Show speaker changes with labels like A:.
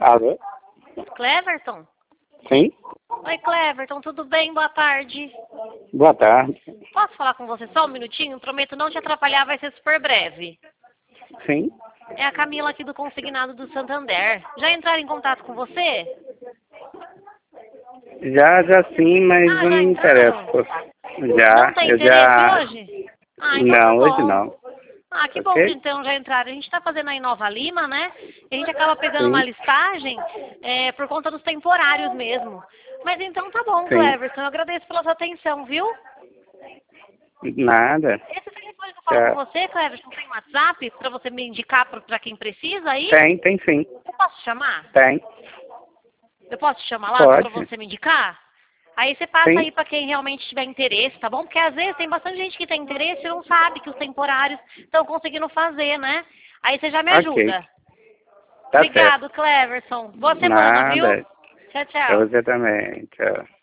A: Alô?
B: Cleverton?
A: Sim?
B: Oi, Cleverton, tudo bem? Boa tarde.
A: Boa tarde.
B: Posso falar com você só um minutinho? Prometo não te atrapalhar, vai ser super breve.
A: Sim?
B: É a Camila aqui do Consignado do Santander. Já entraram em contato com você?
A: Já sim, mas
B: Ah,
A: eu não
B: já
A: me
B: entraram?
A: interesso.
B: Não tem
A: Eu
B: interesse
A: já...
B: hoje? Ah, então tá
A: Não, hoje
B: bom.
A: não.
B: Ah, que bom que
A: Ok?
B: então já entraram. A gente está fazendo aí Nova Lima, né? E a gente acaba pegando uma
A: Sim,
B: listagem por conta dos temporários mesmo. Mas então tá bom,
A: sim.
B: Cleverton. Eu agradeço pela sua atenção, viu?
A: Nada.
B: Esse telefone que eu falo com
A: Já...
B: você, Cleverton, tem WhatsApp para você me indicar para quem precisa aí?
A: Tem sim.
B: Eu posso te chamar?
A: Tem.
B: Eu posso te chamar lá para
A: Pode.
B: você me indicar? Aí você passa
A: Sim.
B: aí para quem realmente tiver interesse, tá bom? Porque às vezes tem bastante gente que tem interesse e não sabe que os temporários estão conseguindo fazer, né? Aí você já me
A: Ok.
B: ajuda.
A: Tá certo.
B: Obrigado, Cleverson. Boa semana, viu?
A: Nada.
B: Tchau,
A: Pra
B: tchau.
A: você também. Tchau.